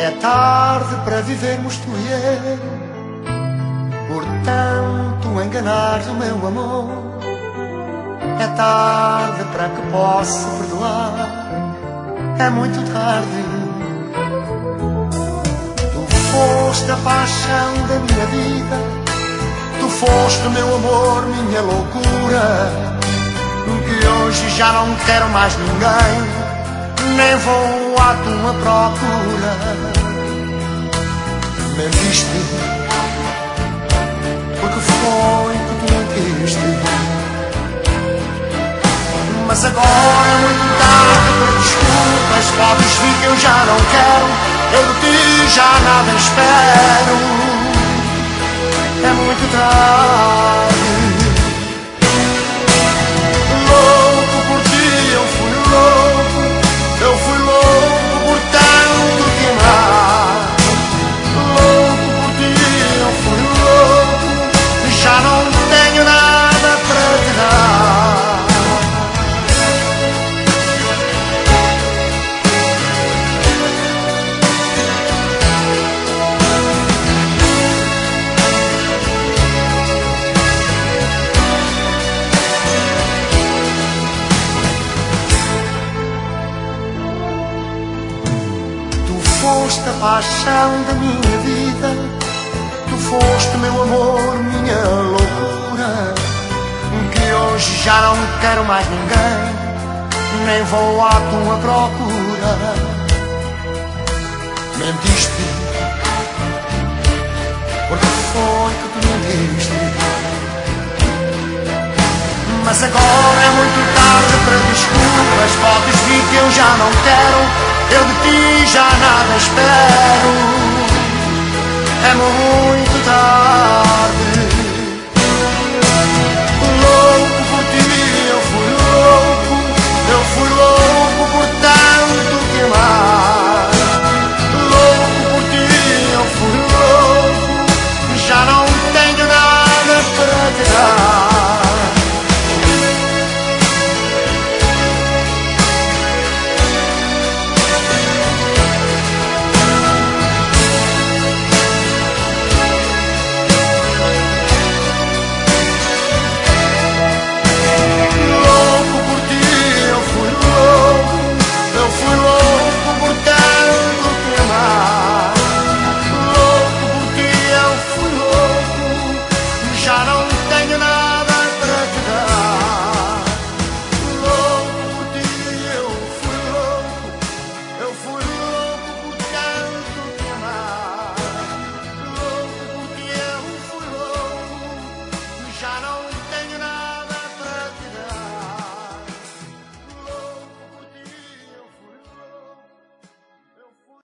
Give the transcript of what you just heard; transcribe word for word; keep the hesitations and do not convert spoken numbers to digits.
É tarde para vivermos tu e eu, portanto enganares o meu amor. É tarde para que possa perdoar, é muito tarde. Tu foste a paixão da minha vida, tu foste o meu amor, minha loucura, que hoje já não quero mais ninguém, nem vou à tua procura. Mentiste, porque foi que tu mentiste. Mas agora é muito tarde para desculpas, podes vir que eu já não quero, eu de ti já nada espero. É muito tarde. Louco por ti, eu fui louco, eu fui louco por tanto te amar. Louco por ti, eu fui louco, já não tenho nada para te dar. Foste a paixão da minha vida, tu foste meu amor, minha loucura, que hoje já não quero mais ninguém, nem vou à tua procura. Mentiste, porque foi que tu mentiste. Mas agora é muito tarde para desculpas, podes vir que eu já não quero, eu de ti já nada espero. É muito